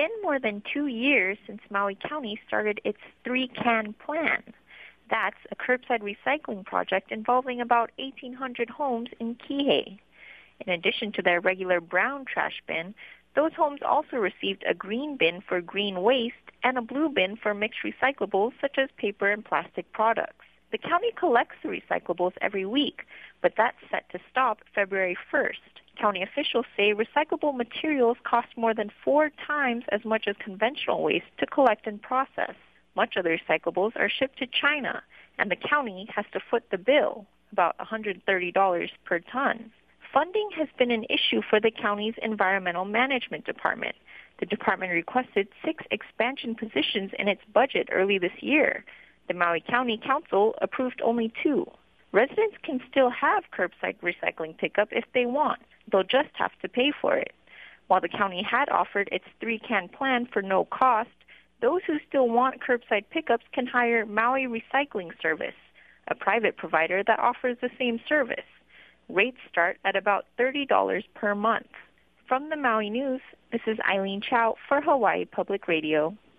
been more than 2 years since Maui County started its 3-can plan. That's a curbside recycling project involving about 1,800 homes in Kihei. In addition to their regular brown trash bin, those homes also received a green bin for green waste and a blue bin for mixed recyclables such as paper and plastic products. The county collects the recyclables every week, but that's set to stop February 1st. County officials say recyclable materials cost more than 4 times as much as conventional waste to collect and process. Much of the recyclables are shipped to China, and the county has to foot the bill, about $130 per ton. Funding has been an issue for the county's Environmental Management Department. The department requested 6 expansion positions in its budget early this year. The Maui County Council approved only 2. Residents can still have curbside recycling pickup if they want. They'll just have to pay for it. While the county had offered its 3-can plan for no cost, those who still want curbside pickups can hire Maui Recycling Service, a private provider that offers the same service. Rates start at about $30 per month. From the Maui News, this is Eileen Chow for Hawaii Public Radio.